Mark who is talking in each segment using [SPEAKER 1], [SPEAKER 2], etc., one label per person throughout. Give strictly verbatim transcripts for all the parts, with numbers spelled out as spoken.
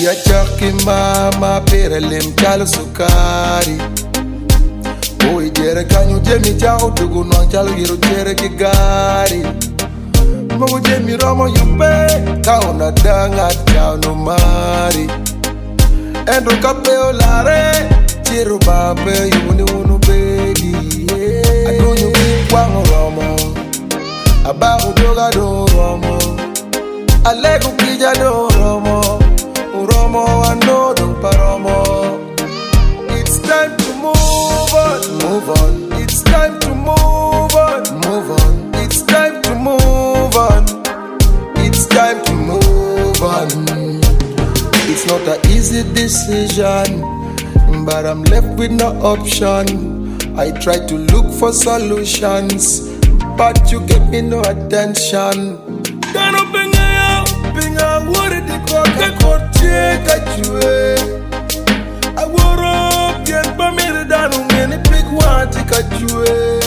[SPEAKER 1] Ya chaki mama pere lim chalo sukari. Oi jere kanyu jemi chao tugu non chalo yiro jere kigari. Mogo jemi romo yupe kao na danga chao no mari. Endo kape olare chiru babe yuni unu bedi. Adunyu kikwango romo abahu joga do romo alego kija do romo uromo anodo paromo. It's time to move on, move on. It's time to move on, move on. It's time to move on. It's time to move on. It's not an easy decision, but I'm left with no option. I try to look for solutions, but you give me no attention. Kano pinga ya, pinga wore di koke koche kachue. Aworo bien pa mire danu ngeni pig wati kachue.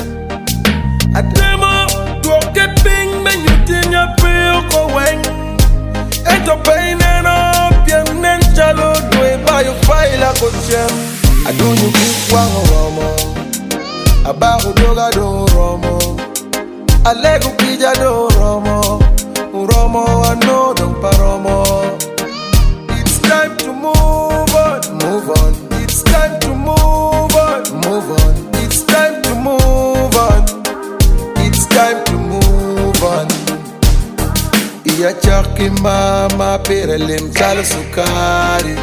[SPEAKER 1] Ademo doke ping men yutinya peo ko weng. Eto paine no bien nen chalo dwe bayo faila kochem. Adunyu kikwango romo abahu doga do romo alego kija do romo uromo anodo paromo. It's time to move on, move on. It's time to move on, move on. It's time to move on. It's time to move on. Iya chaki mama pere lim chalo sukari.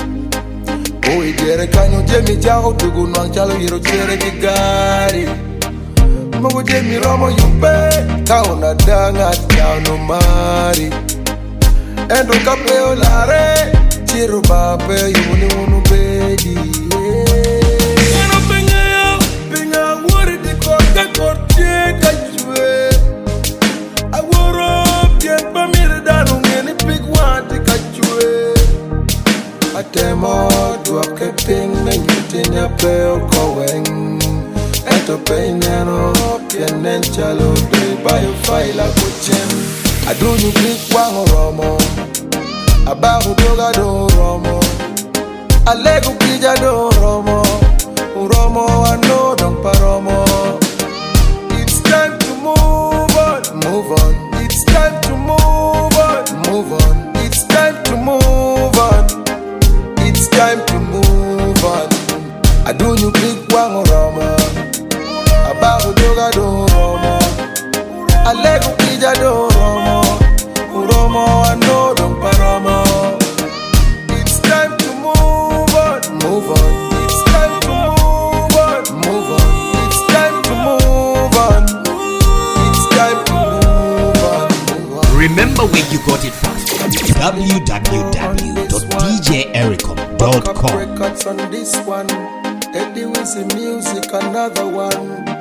[SPEAKER 1] Oi jere kanyu jemi chao tugu non chalo yiro jere kigari. Mogo jemi romo yupe kao na danga chao no mari. Endo kape olare chiru babe yuni unu bedi. Kano pinga ya, pinga wore di koke koche kachue. Aworo bien pa mire danu ngeni pig wati kachue. Atemo duake ping menyutinya peo koweng. Eto peinero pienen chalo dwe bayo faila kuchem. Adunyu kikwango romo abahu doga do romo alego kija do romo uromo anodo paromo. It's time to move on, move on. It's time to move on, move on. It's time to move on. It's time to move on. Adunyu kikwango romo abahu doga do romo alego kija do romo uromo anodo paromo. It's time to move on, move on. It's time to move on, move on. It's time to move on. It's time to move on, move on.
[SPEAKER 2] Remember where you got it from. w w w dot d j ericom dot com.
[SPEAKER 1] Records on this one. Eddie Wizzy music, another one.